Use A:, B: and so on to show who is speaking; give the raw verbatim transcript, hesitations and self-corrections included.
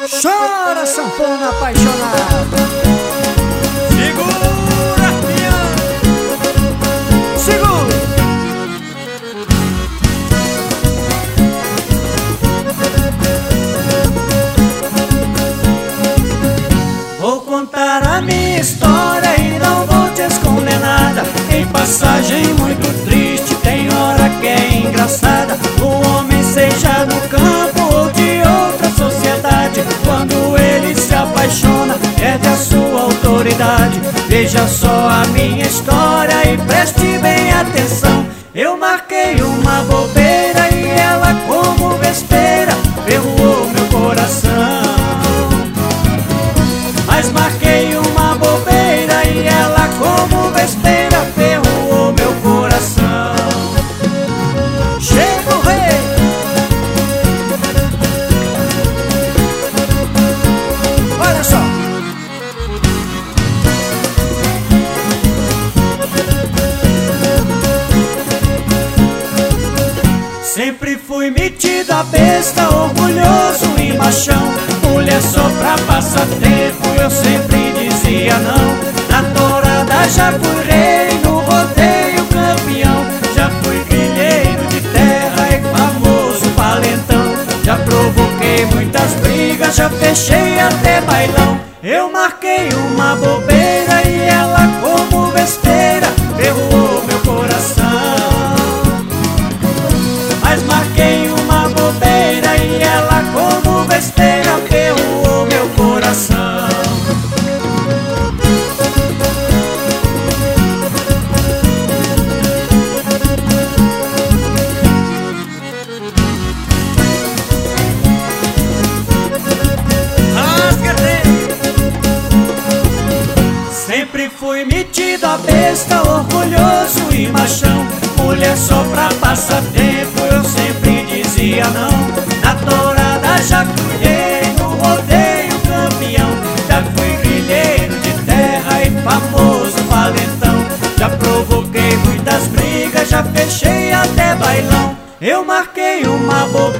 A: Chora, sanfona apaixonada.
B: Segura, piano.
A: Segura.
C: Vou contar a minha história e não vou te esconder nada. Em passagem muito triste, tem hora que é engraçada. O homem, seja no campo ou de outra sociedade, quando ele se apaixona, perde a sua autoridade. Veja só a minha história e preste bem atenção. Eu marquei uma bobeira e ela, como besteira, ferrou meu coração. Mas marquei uma bobeira e ela, como besteira, ferrou meu coração.
A: Chega o rei. Olha só.
C: Sempre fui metido a besta, orgulhoso e machão. Mulher só pra passatempo, eu sempre dizia não. Na tourada já fui rei, no rodeio campeão. Já fui grilheiro de terra e famoso valentão. Já provoquei muitas brigas, já fechei até bailão. Eu marquei uma bobeira e ela, como besteira, ferrou meu coração. Mas marquei uma bobeira e ela, como besteira, ferrou meu coração. Sempre fui metido a besta, orgulhoso e machão. Mulher só pra passatempo, eu sempre dizia não. Na tourada já fui rei, no rodeio campeão. Já fui grilheiro de terra e famoso valentão. Já provoquei muitas brigas, já fechei até bailão. Eu marquei uma bobeira